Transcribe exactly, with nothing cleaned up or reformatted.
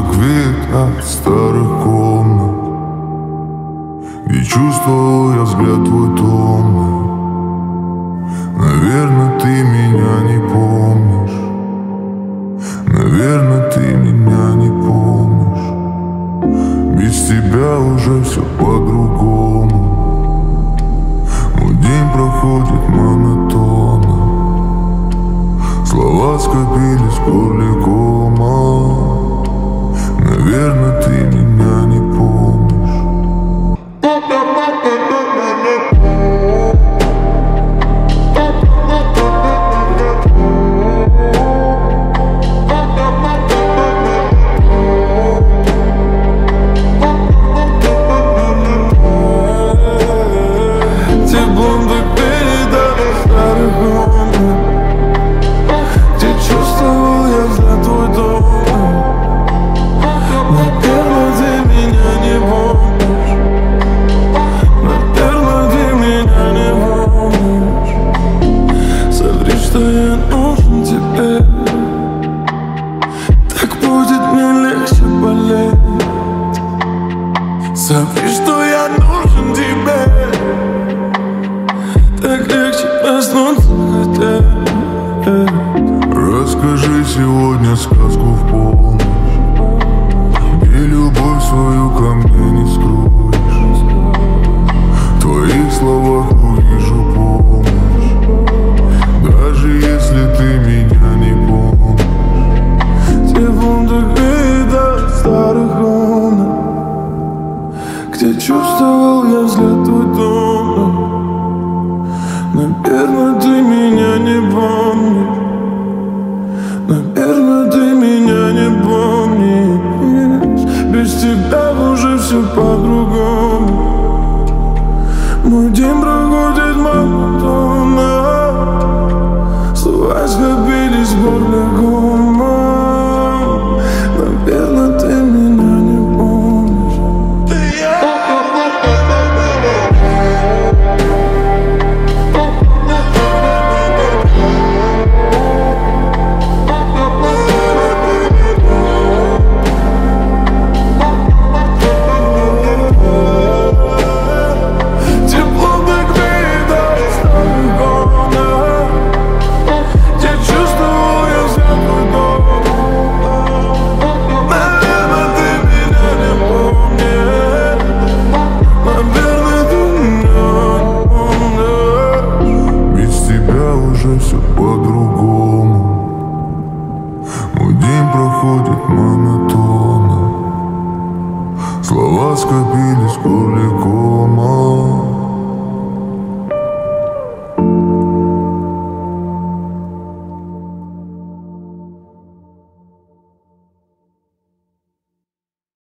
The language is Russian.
как вид от старых комнат, где чувствовал я взгляд твой томный. Наверное, ты меня не помнишь, наверное, ты меня не помнишь. Без тебя уже все по-другому. Мой день проходит монотонно, слова скопились в горле кома. Наверное, ты меня не помнишь. Что я нужен тебе, так будет мне легче болеть. Соври, что я нужен тебе, так легче проснуться хотеть. Расскажи сегодня сказку в полночь, где любовь свою ко мне не скроешь. В твоих словах увижу помощь, даже если ты меня не помнишь. Те вундервиды старых комнат, где чувствовал я взгляд твой томный. Наверное, ты меня не помнишь, наверное, ты меня не помнишь. Без тебя уже все по-другому.